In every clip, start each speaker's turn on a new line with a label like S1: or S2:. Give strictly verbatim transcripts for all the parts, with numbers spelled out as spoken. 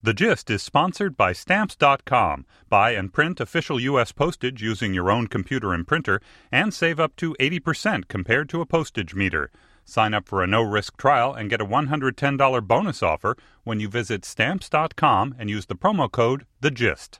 S1: The Gist is sponsored by Stamps dot com. Buy and print official U S postage using your own computer and printer and save up to eighty percent compared to a postage meter. Sign up for a no-risk trial and get a one hundred ten dollars bonus offer when you visit Stamps dot com and use the promo code The Gist.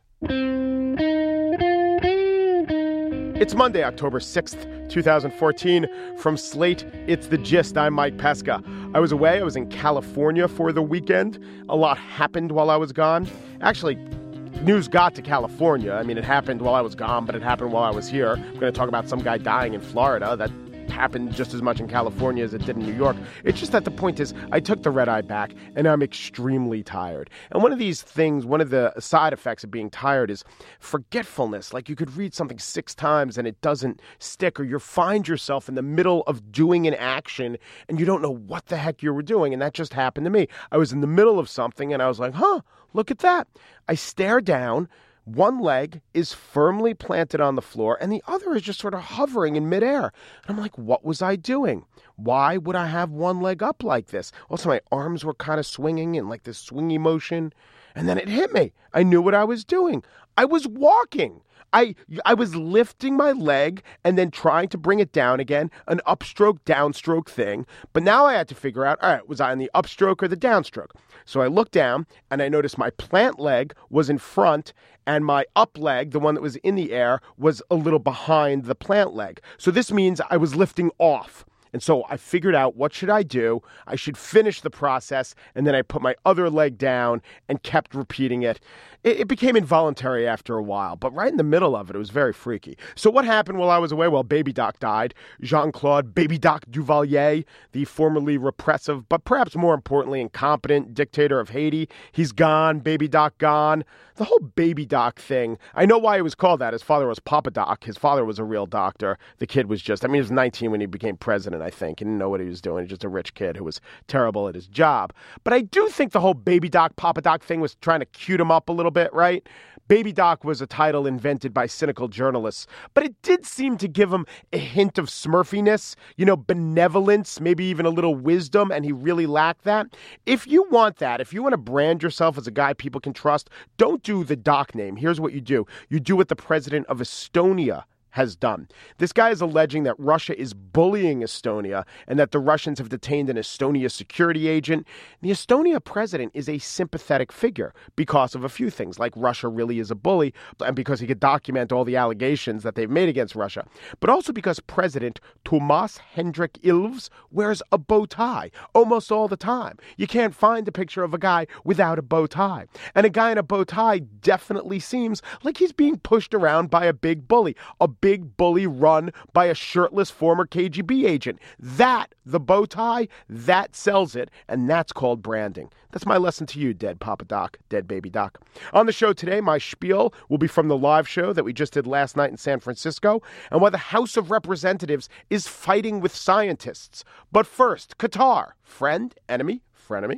S2: It's Monday, October sixth, twenty fourteen. From Slate, it's The Gist. I'm Mike Pesca. I was away. I was in California for the weekend. A lot happened while I was gone. Actually, news got to California. I mean, it happened while I was gone, but it happened while I was here. I'm going to talk about some guy dying in Florida. That happened just as much in California as it did in New York. It's just that the point is, I took the red eye back, and I'm extremely tired. And one of these things, one of the side effects of being tired is forgetfulness. Like you could read something six times and it doesn't stick, or you find yourself in the middle of doing an action and you don't know what the heck you were doing. And that just happened to me. I was in the middle of something and I was like, huh, look at that. I stare down. One leg is firmly planted on the floor, and the other is just sort of hovering in midair. And I'm like, what was I doing? Why would I have one leg up like this? Also, my arms were kind of swinging in like this swingy motion. And then it hit me. I knew what I was doing. I was walking. I I was lifting my leg and then trying to bring it down again, an upstroke, downstroke thing. But now I had to figure out, all right, was I in the upstroke or the downstroke? So I looked down and I noticed my plant leg was in front and my up leg, the one that was in the air, was a little behind the plant leg. So this means I was lifting off. And so I figured out, what should I do? I should finish the process. And then I put my other leg down and kept repeating it. It, it became involuntary after a while, but right in the middle of it, it was very freaky. So what happened while I was away? Well, Baby Doc died. Jean-Claude Baby Doc Duvalier, the formerly repressive, but perhaps more importantly, incompetent dictator of Haiti. He's gone. Baby Doc gone. The whole Baby Doc thing, I know why he was called that. His father was Papa Doc. His father was a real doctor. The kid was just, I mean, he was nineteen when he became president, I think. He didn't know what he was doing. He was just a rich kid who was terrible at his job. But I do think the whole Baby Doc, Papa Doc thing was trying to cute him up a little bit, right? Baby Doc was a title invented by cynical journalists, but it did seem to give him a hint of smurfiness, you know, benevolence, maybe even a little wisdom, and he really lacked that. If you want that, if you want to brand yourself as a guy people can trust, don't do the Doc name. Here's what you do. You do what the president of Estonia has done. This guy is alleging that Russia is bullying Estonia and that the Russians have detained an Estonia security agent. The Estonia president is a sympathetic figure because of a few things, like Russia really is a bully, and because he could document all the allegations that they've made against Russia, but also because President Tomas Hendrik Ilves wears a bow tie almost all the time. You can't find a picture of a guy without a bow tie. And a guy in a bow tie definitely seems like he's being pushed around by a big bully, a big bully run by a shirtless former K G B agent. That, the bow tie, that sells it, and that's called branding. That's my lesson to you, dead Papa Doc, dead Baby Doc. On the show today, my spiel will be from the live show that we just did last night in San Francisco, and why the House of Representatives is fighting with scientists. But first, Qatar. Friend, enemy, frenemy.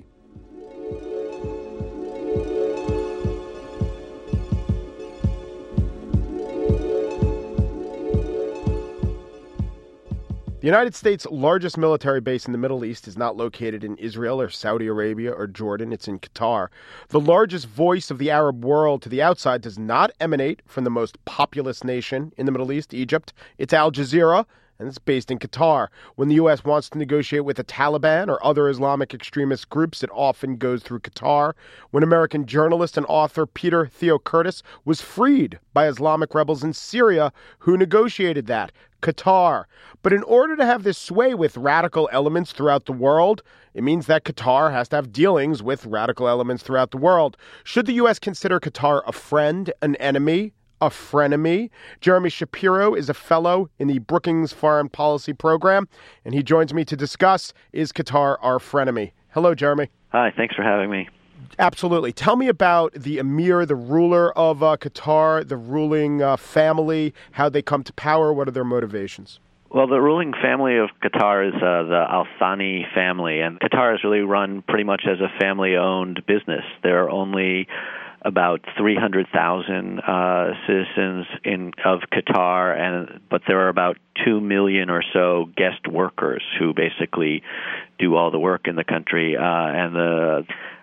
S2: The United States' largest military base in the Middle East is not located in Israel or Saudi Arabia or Jordan. It's in Qatar. The largest voice of the Arab world to the outside does not emanate from the most populous nation in the Middle East, Egypt. It's Al Jazeera, and it's based in Qatar. When the U S wants to negotiate with the Taliban or other Islamic extremist groups, it often goes through Qatar. When American journalist and author Peter Theocurtis was freed by Islamic rebels in Syria, who negotiated that? Qatar. But in order to have this sway with radical elements throughout the world, it means that Qatar has to have dealings with radical elements throughout the world. Should the U S consider Qatar a friend, an enemy, a frenemy? Jeremy Shapiro is a fellow in the Brookings Foreign Policy Program, and he joins me to discuss, is Qatar our frenemy? Hello, Jeremy.
S3: Hi, thanks for having me.
S2: Absolutely. Tell me about the emir, the ruler of uh, Qatar, the ruling uh, family, how they come to power, what are their motivations?
S3: Well, the ruling family of Qatar is uh, the Al Thani family, and Qatar is really run pretty much as a family-owned business. There are only about three hundred thousand uh, citizens in of Qatar, and but there are about two million or so guest workers who basically do all the work in the country. Uh, and the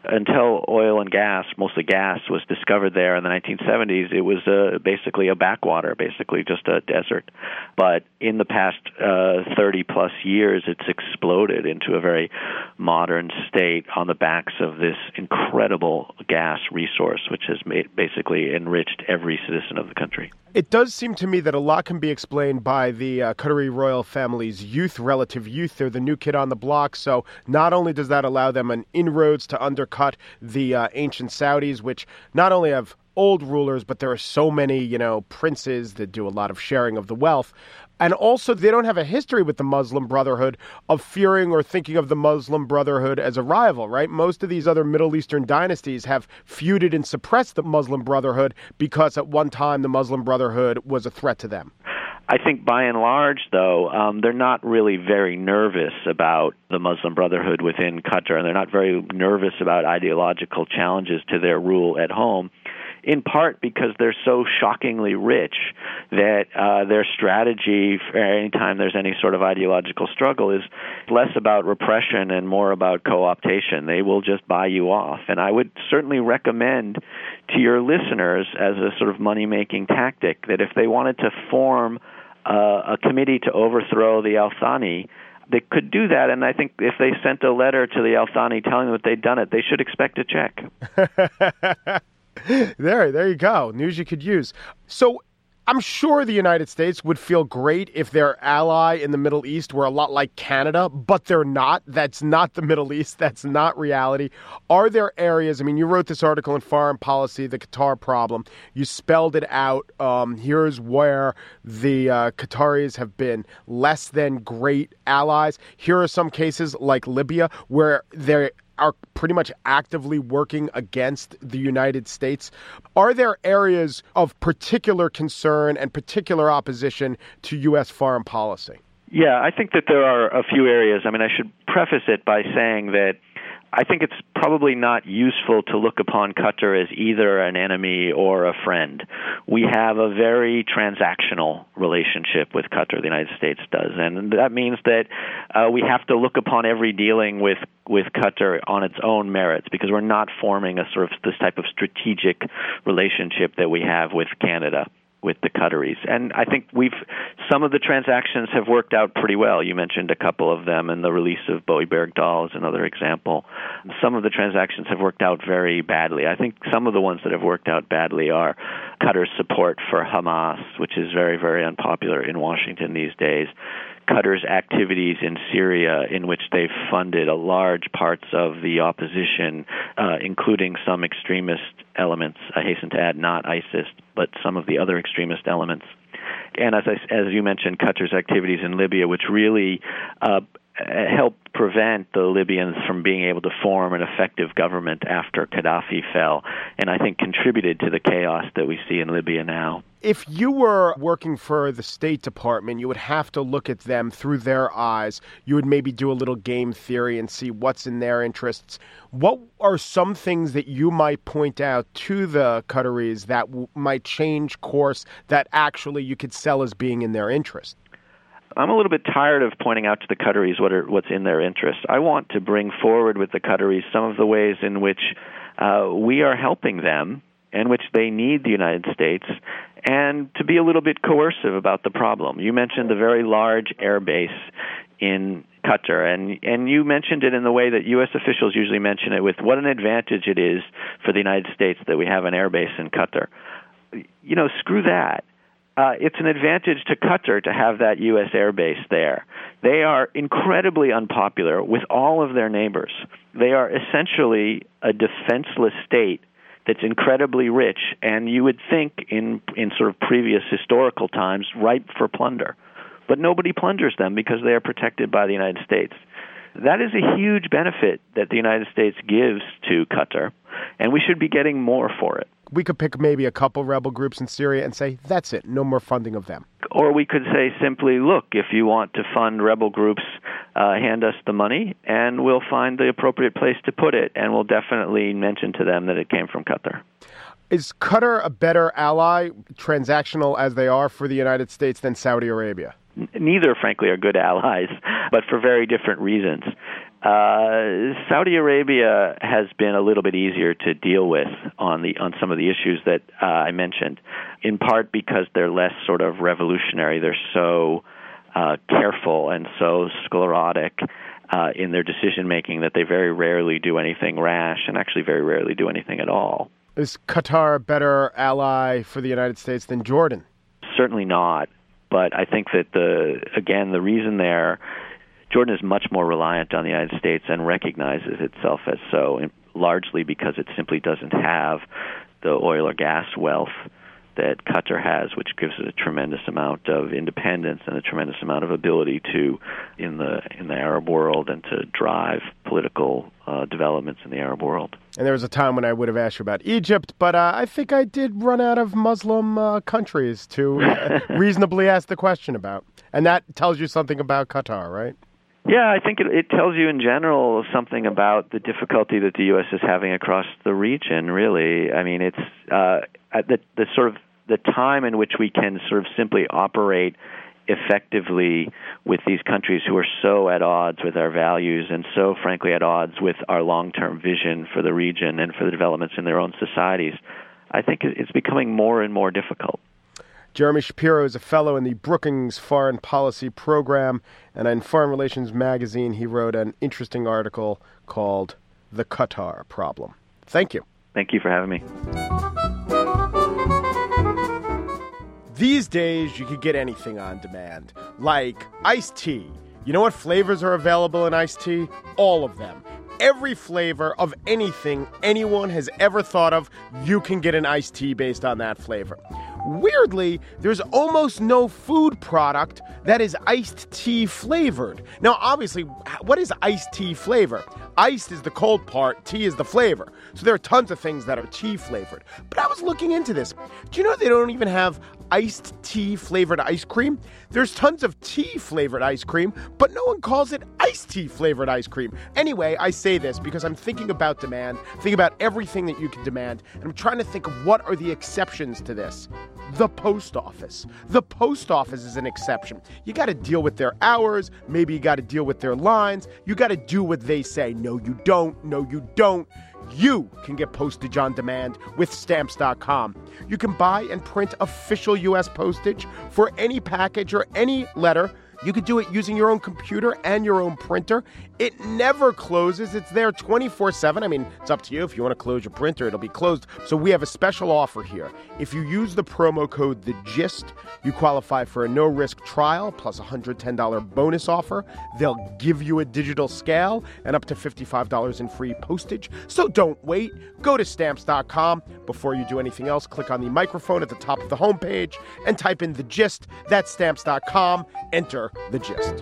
S3: until oil and gas, mostly gas, was discovered there in the nineteen seventies, it was uh, basically a backwater, basically just a desert. But in the past uh, thirty plus years, it's exploded into a very modern state on the backs of this incredible gas resource, which has made, basically enriched every citizen of the country.
S2: It does seem to me that a lot can be explained by the uh, Qatari royal family's youth, relative youth. They're the new kid on the block. So not only does that allow them an inroads to undercut the uh, ancient Saudis, which not only have old rulers, but there are so many, you know, princes that do a lot of sharing of the wealth. And also, they don't have a history with the Muslim Brotherhood of fearing or thinking of the Muslim Brotherhood as a rival, right? Most of these other Middle Eastern dynasties have feuded and suppressed the Muslim Brotherhood because at one time the Muslim Brotherhood was a threat to them.
S3: I think by and large, though, um, they're not really very nervous about the Muslim Brotherhood within Qatar, and they're not very nervous about ideological challenges to their rule at home, in part because they're so shockingly rich that uh, their strategy for any time there's any sort of ideological struggle is less about repression and more about co-optation. They will just buy you off. And I would certainly recommend to your listeners as a sort of money-making tactic that if they wanted to form uh, a committee to overthrow the Al Thani, they could do that, and I think if they sent a letter to the Al Thani telling them that they'd done it, they should expect a check.
S2: There, there you go. News you could use. So I'm sure the United States would feel great if their ally in the Middle East were a lot like Canada, but they're not. That's not the Middle East. That's not reality. Are there areas, I mean, you wrote this article in Foreign Policy, The Qatar Problem. You spelled it out. Um, here's where the uh, Qataris have been less than great allies. Here are some cases like Libya where they're are pretty much actively working against the United States. Are there areas of particular concern and particular opposition to U S foreign policy?
S3: Yeah, I think that there are a few areas. I mean, I should preface it by saying that I think it's probably not useful to look upon Qatar as either an enemy or a friend. We have a very transactional relationship with Qatar, the United States does, and that means that uh, we have to look upon every dealing with, with Qatar on its own merits, because we're not forming a sort of this type of strategic relationship that we have with Canada, with the Qataris. And I think we've some of the transactions have worked out pretty well. You mentioned a couple of them, and the release of Bowie Bergdahl is another example. Some of the transactions have worked out very badly. I think some of the ones that have worked out badly are Qatar's support for Hamas, which is very, very unpopular in Washington these days. Qatar's activities in Syria, in which they've funded a large parts of the opposition, uh, including some extremist elements. I hasten to add, not ISIS, but some of the other extremist elements. And as I, as you mentioned, Qatar's activities in Libya, which really uh, helped prevent the Libyans from being able to form an effective government after Gaddafi fell, and I think contributed to the chaos that we see in Libya now.
S2: If you were working for the State Department, you would have to look at them through their eyes. You would maybe do a little game theory and see what's in their interests. What are some things that you might point out to the Qataris that w- might change course that actually you could sell as being in their interest?
S3: I'm a little bit tired of pointing out to the Qataris what are, what's in their interest. I want to bring forward with the Qataris some of the ways in which uh, we are helping them, in which they need the United States, and to be a little bit coercive about the problem. You mentioned the very large air base in Qatar, and, and you mentioned it in the way that U S officials usually mention it, with what an advantage it is for the United States that we have an air base in Qatar. You know, screw that. Uh, it's an advantage to Qatar to have that U S air base there. They are incredibly unpopular with all of their neighbors. They are essentially a defenseless state that's incredibly rich, and you would think in in sort of previous historical times, ripe for plunder. But nobody plunders them because they are protected by the United States. That is a huge benefit that the United States gives to Qatar, and we should be getting more for it.
S2: We could pick maybe a couple rebel groups in Syria and say, that's it, no more funding of them.
S3: Or we could say simply, look, if you want to fund rebel groups, uh, hand us the money, and we'll find the appropriate place to put it, and we'll definitely mention to them that it came from Qatar.
S2: Is Qatar a better ally, transactional as they are, for the United States than Saudi Arabia?
S3: Neither, frankly, are good allies, but for very different reasons. Uh, Saudi Arabia has been a little bit easier to deal with on the on some of the issues that uh, I mentioned, in part because they're less sort of revolutionary. They're so uh, careful and so sclerotic uh, in their decision-making that they very rarely do anything rash and actually very rarely do anything at all.
S2: Is Qatar a better ally for the United States than Jordan?
S3: Certainly not. But I think that, the again, the reason there, Jordan is much more reliant on the United States and recognizes itself as so, largely because it simply doesn't have the oil or gas wealth that Qatar has, which gives it a tremendous amount of independence and a tremendous amount of ability to, in the in the Arab world, and to drive political uh, developments in the Arab world.
S2: And there was a time when I would have asked you about Egypt, but uh, I think I did run out of Muslim uh, countries to uh, reasonably ask the question about. And that tells you something about Qatar, right?
S3: Yeah, I think it, it tells you in general something about the difficulty that the U S is having across the region, really. I mean, it's uh, at the, the sort of the time in which we can sort of simply operate effectively with these countries who are so at odds with our values and so, frankly, at odds with our long-term vision for the region and for the developments in their own societies. I think it's becoming more and more difficult.
S2: Jeremy Shapiro is a fellow in the Brookings Foreign Policy Program, and in Foreign Relations Magazine, he wrote an interesting article called The Qatar Problem. Thank you.
S3: Thank you for having me.
S2: These days, you could get anything on demand, like iced tea. You know what flavors are available in iced tea? All of them. Every flavor of anything anyone has ever thought of, you can get an iced tea based on that flavor. Weirdly, there's almost no food product that is iced tea flavored. Now, obviously, what is iced tea flavor? Iced is the cold part, tea is the flavor. So there are tons of things that are tea flavored. But I was looking into this. Do you know they don't even have iced tea flavored ice cream? There's tons of tea flavored ice cream, but no one calls it iced tea flavored ice cream. Anyway, I say this because I'm thinking about demand, thinking about everything that you can demand, and I'm trying to think of what are the exceptions to this. The post office. The post office is an exception. You got to deal with their hours. Maybe you got to deal with their lines. You got to do what they say. No, you don't. No, you don't. You can get postage on demand with Stamps dot com. You can buy and print official U S postage for any package or any letter. You could do it using your own computer and your own printer. It never closes. It's there twenty-four seven. I mean, it's up to you. If you want to close your printer, it'll be closed. So we have a special offer here. If you use the promo code THEGIST, you qualify for a no-risk trial plus a one hundred ten dollars bonus offer. They'll give you a digital scale and up to fifty-five dollars in free postage. So don't wait. Go to Stamps dot com. Before you do anything else, click on the microphone at the top of the homepage and type in The Gist. That's Stamps dot com. Enter The Gist.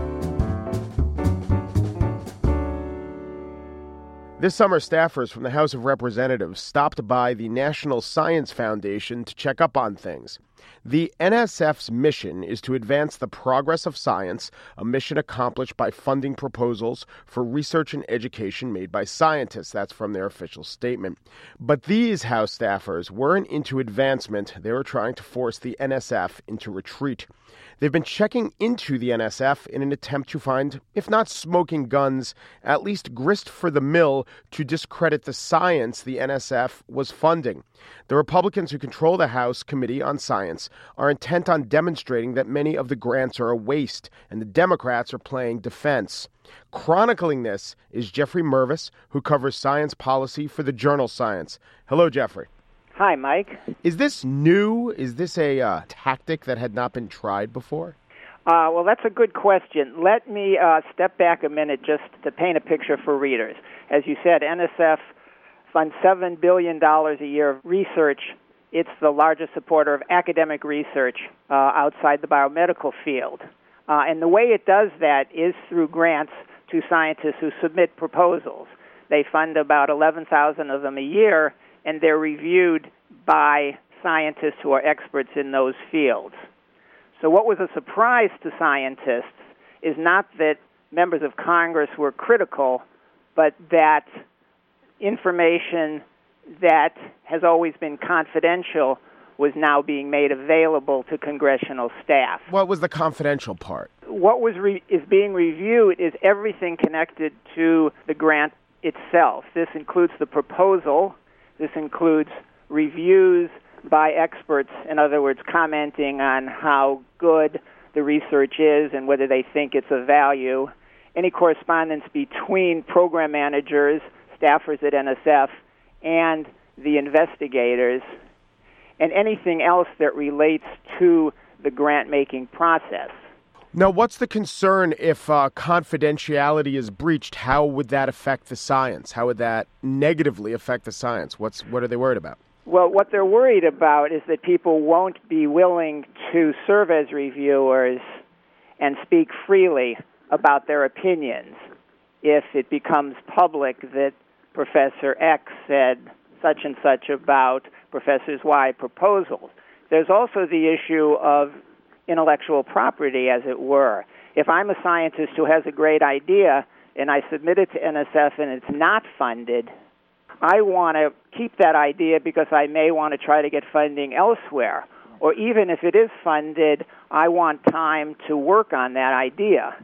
S2: This summer, staffers from the House of Representatives stopped by the National Science Foundation to check up on things. The N S F's mission is to advance the progress of science, a mission accomplished by funding proposals for research and education made by scientists. That's from their official statement. But these House staffers weren't into advancement. They were trying to force the N S F into retreat. They've been checking into the N S F in an attempt to find, if not smoking guns, at least grist for the mill to discredit the science the N S F was funding. The Republicans who control the House Committee on Science are intent on demonstrating that many of the grants are a waste, and the Democrats are playing defense. Chronicling this is Jeffrey Mervis, who covers science policy for the journal Science. Hello, Jeffrey.
S4: Hi, Mike.
S2: Is this new? Is this a uh, tactic that had not been tried before?
S4: Uh, well, that's a good question. Let me uh, step back a minute just to paint a picture for readers. As you said, N S F funds seven billion dollars a year of research. It's the largest supporter of academic research uh, outside the biomedical field. Uh, and the way it does that is through grants to scientists who submit proposals. They fund about eleven thousand of them a year, and they're reviewed by scientists who are experts in those fields. So what was a surprise to scientists is not that members of Congress were critical, but that information that has always been confidential was now being made available to congressional staff.
S2: What was the confidential part?
S4: What was re- is being reviewed is everything connected to the grant itself. This includes the proposal. This includes reviews by experts, in other words, commenting on how good the research is and whether they think it's of value. Any correspondence between program managers, staffers at N S F, and the investigators, and anything else that relates to the grant-making process.
S2: Now, what's the concern if uh, confidentiality is breached? How would that affect the science? How would that negatively affect the science? What's what are they worried about?
S4: Well, what they're worried about is that people won't be willing to serve as reviewers and speak freely about their opinions if it becomes public that Professor X said such and such about Professor Y proposals. There's also the issue of intellectual property, as it were. If I'm a scientist who has a great idea and I submit it to N S F and it's not funded, I want to keep that idea because I may want to try to get funding elsewhere. Or even if it is funded, I want time to work on that idea.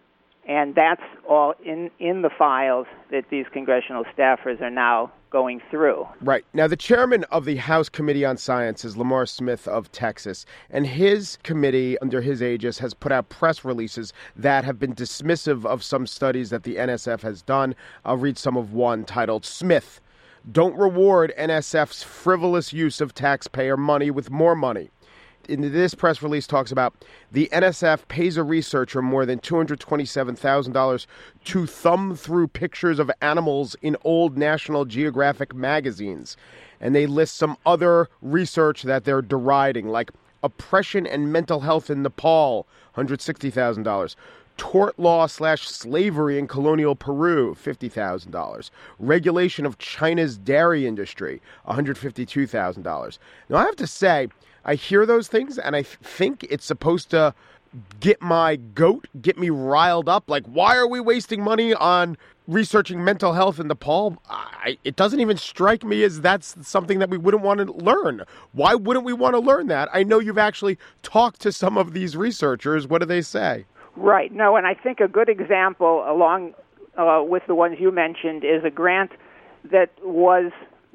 S4: And that's all in, in the files that these congressional staffers are now going through.
S2: Right. Now, the chairman of the House Committee on Science is Lamar Smith of Texas, and his committee, under his aegis, has put out press releases that have been dismissive of some studies that the N S F has done. I'll read some of one titled, Smith, Don't Reward N S F's Frivolous Use of Taxpayer Money with More Money. In this press release talks about the N S F pays a researcher more than two hundred twenty-seven thousand dollars to thumb through pictures of animals in old National Geographic magazines. And they list some other research that they're deriding, like oppression and mental health in Nepal, one hundred sixty thousand dollars. Tort law slash slavery in colonial Peru, fifty thousand dollars. Regulation of China's dairy industry, one hundred fifty-two thousand dollars. Now, I have to say, I hear those things, and I th- think it's supposed to get my goat, get me riled up. Like, why are we wasting money on researching mental health in Nepal? I, it doesn't even strike me as that's something that we wouldn't want to learn. Why wouldn't we want to learn that? I know you've actually talked to some of these researchers. What do they say?
S4: Right. No, and I think a good example, along uh, with the ones you mentioned, is a grant that was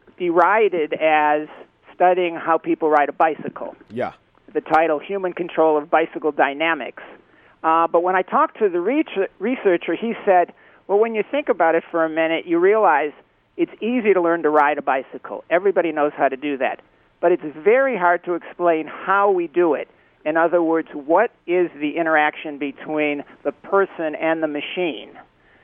S4: derided as studying how people ride a bicycle.
S2: Yeah.
S4: The title, Human Control of Bicycle Dynamics. Uh, but when I talked to the re- researcher, he said, well, when you think about it for a minute, you realize it's easy to learn to ride a bicycle. Everybody knows how to do that. But it's very hard to explain how we do it. In other words, what is the interaction between the person and the machine?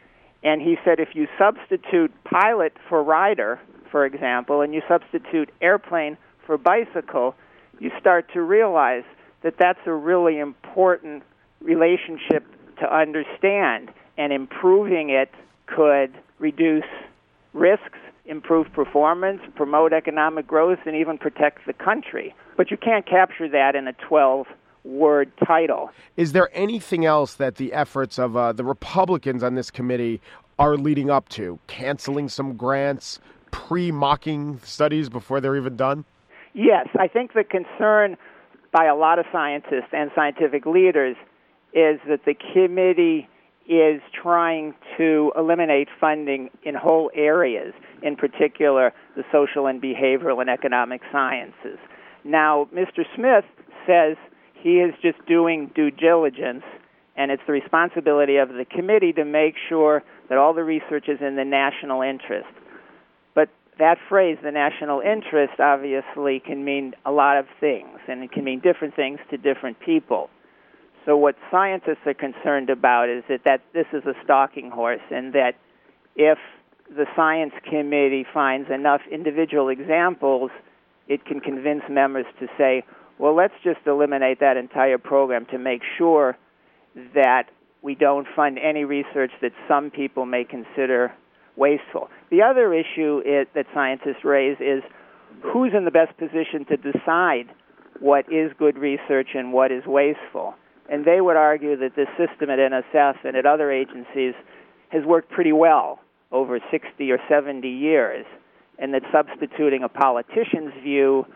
S4: And he said if you substitute pilot for rider, for example, and you substitute airplane for bicycle, you start to realize that that's a really important relationship to understand, and improving it could reduce risks, improve performance, promote economic growth, and even protect the country. But you can't capture that in a twelve-word title.
S2: Is there anything else that the efforts of uh, the Republicans on this committee are leading up to? Canceling some grants, pre-mocking studies before they're even done?
S4: Yes, I think the concern by a lot of scientists and scientific leaders is that the committee is trying to eliminate funding in whole areas, in particular the social and behavioral and economic sciences. Now, Mister Smith says he is just doing due diligence, and it's the responsibility of the committee to make sure that all the research is in the national interest. But that phrase, the national interest, obviously can mean a lot of things, and it can mean different things to different people. So what scientists are concerned about is that, that this is a stalking horse, and that if the science committee finds enough individual examples, it can convince members to say, well, let's just eliminate that entire program to make sure that we don't fund any research that some people may consider wasteful. The other issue is, that scientists raise is who's in the best position to decide what is good research and what is wasteful. And they would argue that this system at N S F and at other agencies has worked pretty well over sixty or seventy years, and that substituting a politician's view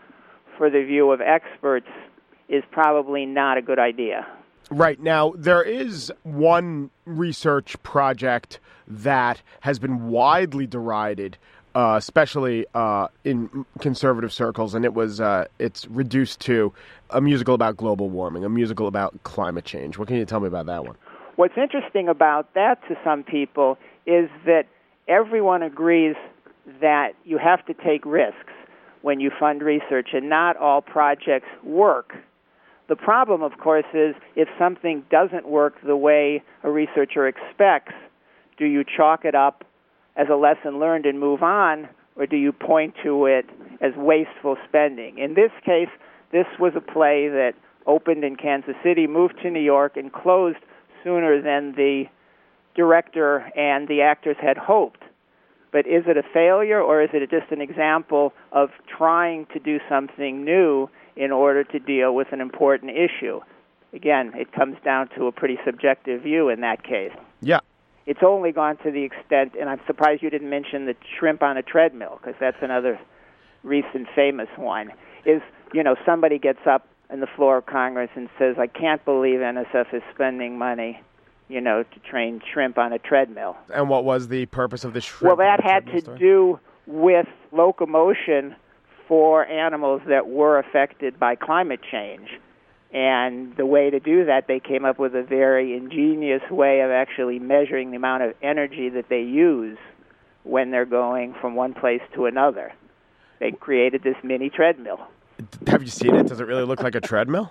S4: for the view of experts is probably not a good idea.
S2: Right. Now, there is one research project that has been widely derided, uh, especially uh, in conservative circles, and it was uh, it's reduced to a musical about global warming, a musical about climate change. What can you tell me about that one?
S4: What's interesting about that to some people is that everyone agrees that you have to take risks when you fund research, and not all projects work. The problem, of course, is if something doesn't work the way a researcher expects, do you chalk it up as a lesson learned and move on, or do you point to it as wasteful spending? In this case, this was a play that opened in Kansas City, moved to New York, and closed sooner than the director and the actors had hoped. But is it a failure, or is it just an example of trying to do something new in order to deal with an important issue? Again, it comes down to a pretty subjective view in that case.
S2: Yeah.
S4: It's only gone to the extent, and I'm surprised you didn't mention the shrimp on a treadmill, because that's another recent famous one, is, you know, somebody gets up on the floor of Congress and says, I can't believe N S F is spending money, you know, to train shrimp on a treadmill.
S2: And what was the purpose of the shrimp?
S4: Well, that had to
S2: story?
S4: do with locomotion for animals that were affected by climate change. And the way to do that, they came up with a very ingenious way of actually measuring the amount of energy that they use when they're going from one place to another. They created this mini treadmill.
S2: Have you seen it? Does it really look like a treadmill?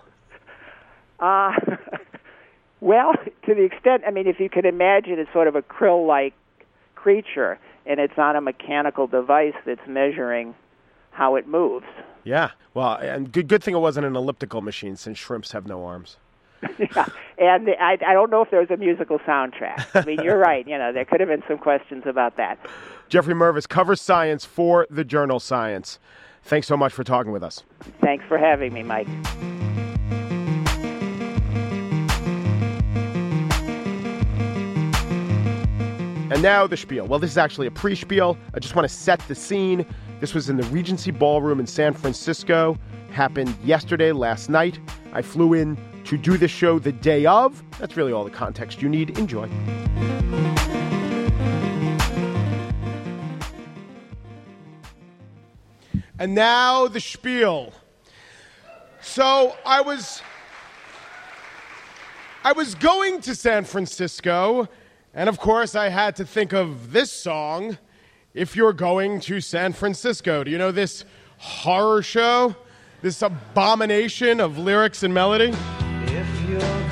S4: Uh, well, to the extent, I mean, if you could imagine it's sort of a krill-like creature, and it's on a mechanical device that's measuring how it moves.
S2: Yeah, well, and good good thing it wasn't an elliptical machine, since shrimps have no arms.
S4: Yeah, and I, I don't know if there was a musical soundtrack. I mean, you're right. You know, there could have been some questions about that.
S2: Jeffrey Mervis covers science for the journal Science. Thanks so much for talking with us.
S4: Thanks for having me, Mike.
S2: And now the spiel. Well, this is actually a pre-spiel. I just want to set the scene. This was in the Regency Ballroom in San Francisco. Happened yesterday, last night. I flew in to do this show the day of. That's really all the context you need. Enjoy. And now the spiel. So I was I was going to San Francisco, and of course I had to think of this song, If You're Going to San Francisco. Do you know this horror show? This abomination of lyrics and melody?
S5: If you're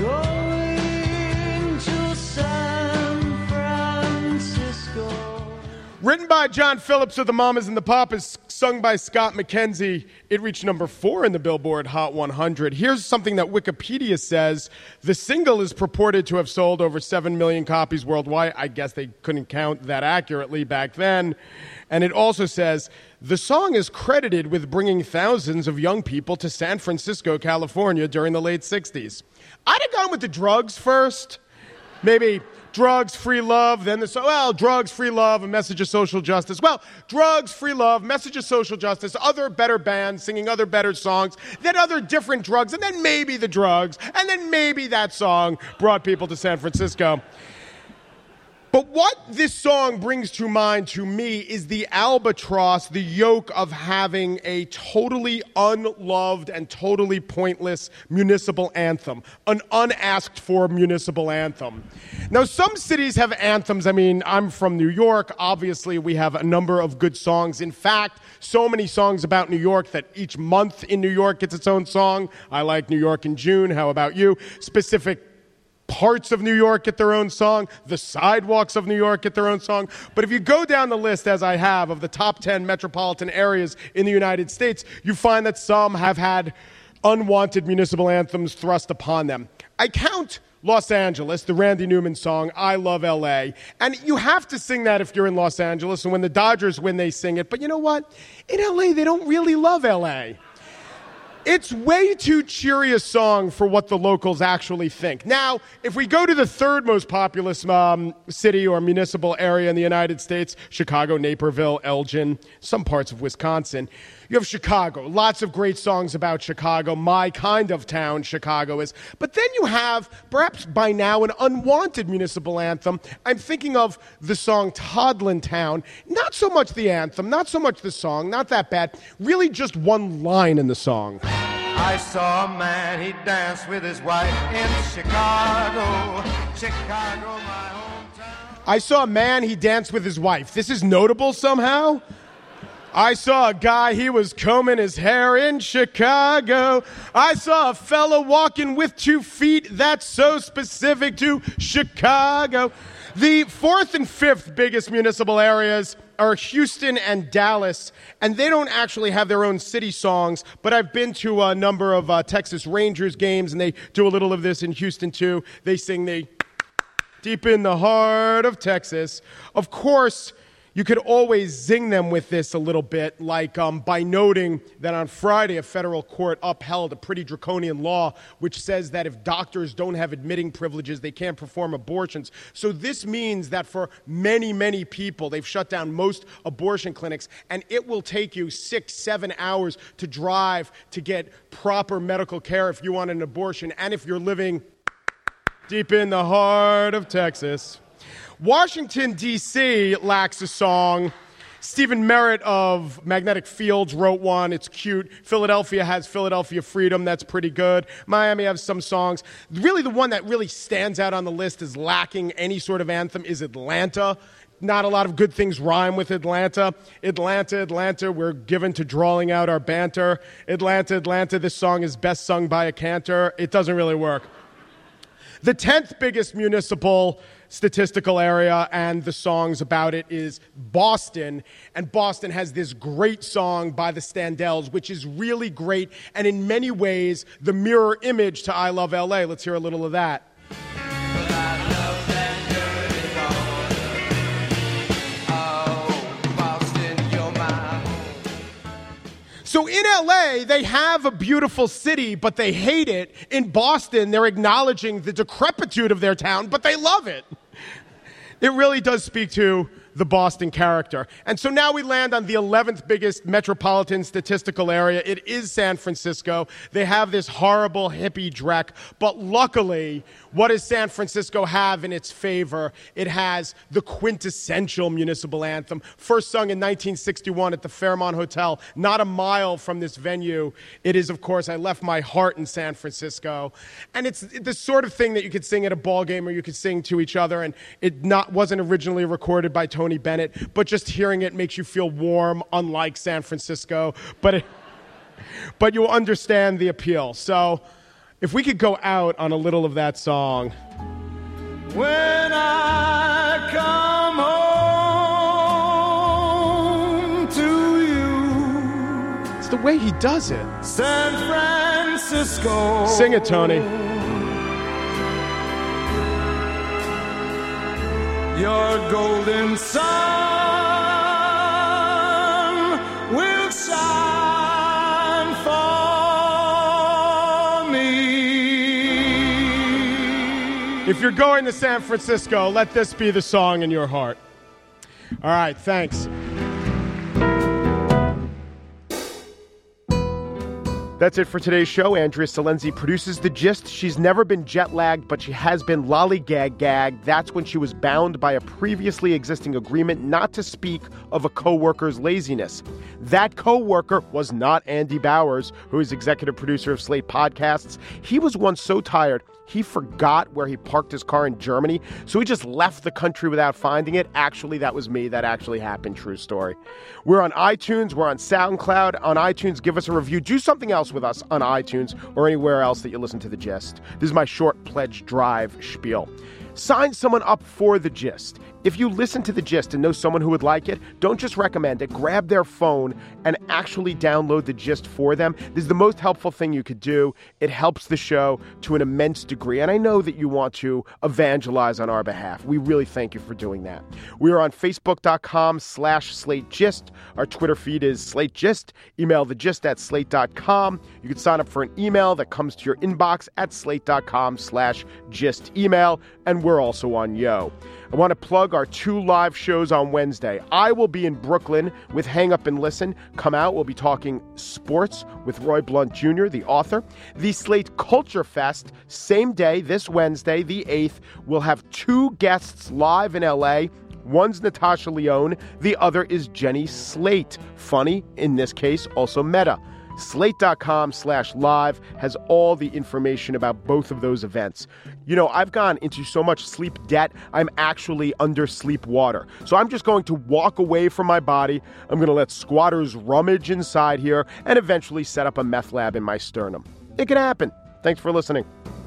S5: going to San Francisco.
S2: Written by John Phillips of the Mamas and the Papas, sung by Scott McKenzie. It reached number four in the Billboard Hot one hundred. Here's something that Wikipedia says. The single is purported to have sold over seven million copies worldwide. I guess they couldn't count that accurately back then. And it also says, the song is credited with bringing thousands of young people to San Francisco, California during the late sixties. I'd have gone with the drugs first. Maybe drugs, free love, then the so well, drugs, free love, a message of social justice. Well, drugs, free love, message of social justice, other better bands singing other better songs, then other different drugs, and then maybe the drugs, and then maybe that song brought people to San Francisco. But what this song brings to mind to me is the albatross, the yoke of having a totally unloved and totally pointless municipal anthem, an unasked for municipal anthem. Now, some cities have anthems. I mean, I'm from New York. Obviously, we have a number of good songs. In fact, so many songs about New York that each month in New York gets its own song. I like New York in June. How about you? Specific parts of New York get their own song. The sidewalks of New York get their own song. But if you go down the list, as I have, of the top ten metropolitan areas in the United States, you find that some have had unwanted municipal anthems thrust upon them. I count Los Angeles, the Randy Newman song, I Love L A. And you have to sing that if you're in Los Angeles. And when the Dodgers win, they sing it. But you know what? In L A, they don't really love L A. It's way too cheery a song for what the locals actually think. Now, if we go to the third most populous um, city or municipal area in the United States, Chicago, Naperville, Elgin, some parts of Wisconsin, You have Chicago. Lots of great songs about Chicago. My kind of town, Chicago is. But then you have, perhaps by now, an unwanted municipal anthem. I'm thinking of the song Toddlin Town. Not so much the anthem, not so much the song, not that bad. Really just one line in the song.
S5: I saw a man, he danced with his wife in Chicago, Chicago, my hometown.
S2: I saw a man, he danced with his wife. This is notable somehow? I saw a guy, he was combing his hair in Chicago. I saw a fella walking with two feet. That's so specific to Chicago. The fourth and fifth biggest municipal areas are Houston and Dallas, and they don't actually have their own city songs, but I've been to a number of uh, Texas Rangers games, and they do a little of this in Houston, too. They sing the deep in the heart of Texas. Of course, you could always zing them with this a little bit, like um, by noting that on Friday, a federal court upheld a pretty draconian law which says that if doctors don't have admitting privileges, they can't perform abortions. So this means that for many, many people, they've shut down most abortion clinics, and it will take you six, seven hours to drive to get proper medical care if you want an abortion, and if you're living deep in the heart of Texas. Washington, D C lacks a song. Stephen Merritt of Magnetic Fields wrote one. It's cute. Philadelphia has Philadelphia Freedom. That's pretty good. Miami has some songs. Really, the one that really stands out on the list is lacking any sort of anthem is Atlanta. Not a lot of good things rhyme with Atlanta. Atlanta, Atlanta, we're given to drawling out our banter. Atlanta, Atlanta, this song is best sung by a cantor. It doesn't really work. The tenth biggest municipal statistical area, and the songs about it, is Boston. And Boston has this great song by the Standells, which is really great, and in many ways, the mirror image to I Love L A. Let's hear a little of that. So in L A, they have a beautiful city, but they hate it. In Boston, they're acknowledging the decrepitude of their town, but they love it. It really does speak to the Boston character. And so now we land on the eleventh biggest metropolitan statistical area. It is San Francisco. They have this horrible hippie dreck, but luckily, what does San Francisco have in its favor? It has the quintessential municipal anthem, first sung in nineteen sixty-one at the Fairmont Hotel, not a mile from this venue. It is, of course, I Left My Heart in San Francisco. And it's the sort of thing that you could sing at a ball game or you could sing to each other, and it not wasn't originally recorded by Tony Bennett, but just hearing it makes you feel warm, unlike San Francisco. But it, but you'll understand the appeal. So if we could go out on a little of that song.
S5: When I come home to you,
S2: It's the way he does it.
S5: San Francisco.
S2: Sing it, Tony.
S5: Your golden sun will shine for me.
S2: If you're going to San Francisco, let this be the song in your heart. All right, thanks. That's it for today's show. Andrea Salenzi produces The Gist. She's never been jet-lagged, but she has been lollygag-gagged. That's when she was bound by a previously existing agreement not to speak of a co-worker's laziness. That co-worker was not Andy Bowers, who is executive producer of Slate Podcasts. He was once so tired, he forgot where he parked his car in Germany, so he just left the country without finding it. Actually, that was me. That actually happened. True story. We're on iTunes. We're on SoundCloud. On iTunes, give us a review. Do something else with us on iTunes or anywhere else that you listen to The Gist. This is my short pledge drive spiel. Sign someone up for The Gist. If you listen to The Gist and know someone who would like it, don't just recommend it. Grab their phone and actually download The Gist for them. This is the most helpful thing you could do. It helps the show to an immense degree. And I know that you want to evangelize on our behalf. We really thank you for doing that. We are on Facebook.com slash Slate Gist. Our Twitter feed is Slate Gist. Email thegist at slate dot com. You can sign up for an email that comes to your inbox at slate.com slash gist email. And we're we're also on Yo. I want to plug our two live shows on Wednesday. I will be in Brooklyn with Hang Up and Listen. Come out. We'll be talking sports with Roy Blunt Junior, the author. The Slate Culture Fest, same day, this Wednesday, the eighth. We'll have two guests live in L A. One's Natasha Lyonne. The other is Jenny Slate. Funny, in this case, also meta. Slate.com slash live has all the information about both of those events. You know, I've gone into so much sleep debt, I'm actually under sleep water. So I'm just going to walk away from my body. I'm going to let squatters rummage inside here and eventually set up a meth lab in my sternum. It can happen. Thanks for listening.